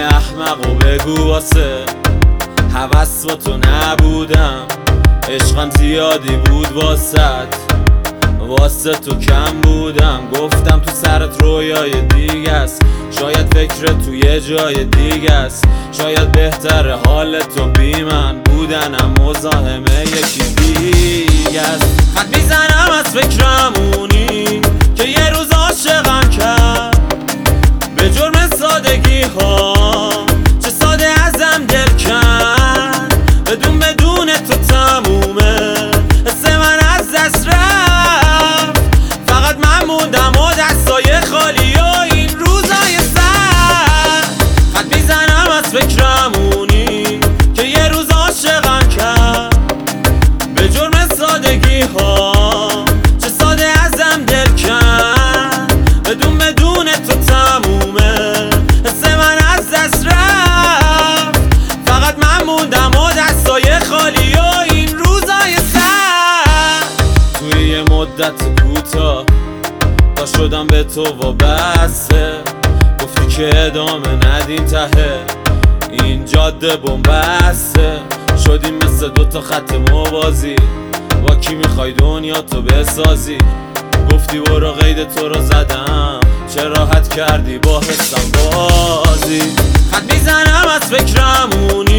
احمق و بگو واسه هوس با تو نبودم، عشقم زیادی بود واسه تو کم بودم. گفتم تو سرت رویای دیگه است، شاید فکرت تو یه جای دیگه است، شاید بهتر حال تو بی من بودنم مزاحمه یکی دیگه است. خط میزنم از فکرمونی که یه روز عاشقم کرد به جرم سادگی ها، چه ساده ازم دل کرد، بدون تو تمومه حس من از دست رفت، فقط من موندم و دستای خالی و این روزای سر. خط میزنم از فکرمونی که یه روز عاشقم کرد به جرم سادگی ها، چه ساده ازم دل کرد، بدون تو تمومه حس من از دست رفت، فقط من موندم و دستای خالی و این روزای سر. توی یه مدت کوتاه تا شدم به تو وابسته، گفتی که ادامه ندیم ته این جاده بنبسته، شدیم مثل دوتا خط موازی، با کی میخوای دنیا تو بسازی؟ گفتی برو قید تو رو زدم، چه راحت کردی با حسم بازی. خط میزنم از فکرمونی